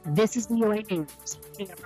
This is VOA News.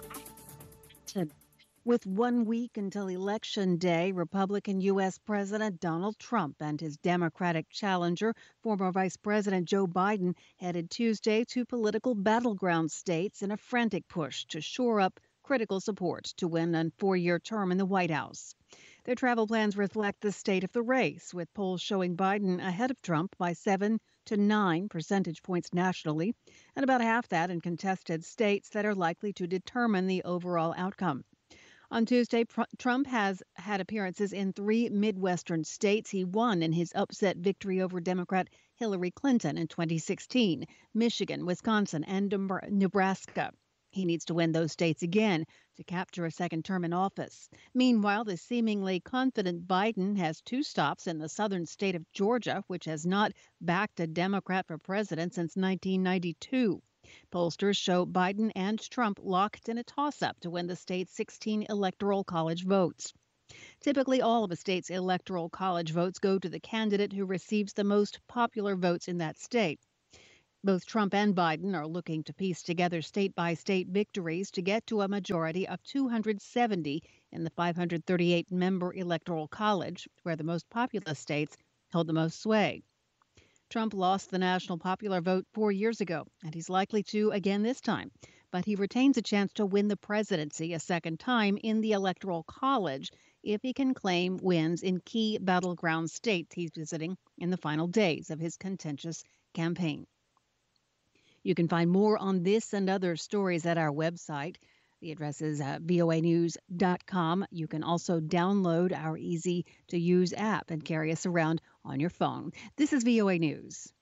With 1 week until Election Day, Republican U.S. President Donald Trump and his Democratic challenger, former Vice President Joe Biden, headed Tuesday to political battleground states in a frantic push to shore up critical support to win a 4-year term in the White House. Their travel plans reflect the state of the race, with polls showing Biden ahead of Trump by 7 to 9 percentage points nationally, and about half that in contested states that are likely to determine the overall outcome. On Tuesday, Trump has had appearances in 3 Midwestern states. He won in his upset victory over Democrat Hillary Clinton in 2016, Michigan, Wisconsin, and Nebraska. He needs to win those states again to capture a second term in office. Meanwhile, the seemingly confident Biden has 2 stops in the southern state of Georgia, which has not backed a Democrat for president since 1992. Pollsters show Biden and Trump locked in a toss up to win the state's 16 electoral college votes. Typically, all of a state's electoral college votes go to the candidate who receives the most popular votes in that state. Both Trump and Biden are looking to piece together state by state victories to get to a majority of 270 in the 538 member electoral college, where the most populous states hold the most sway. Trump lost the national popular vote 4 years ago, and he's likely to again this time. But he retains a chance to win the presidency a second time in the Electoral College if he can claim wins in key battleground states he's visiting in the final days of his contentious campaign. You can find more on this and other stories at our website. The address is voanews.com. You can also download our easy to use app and carry us around on your phone. This is VOA News.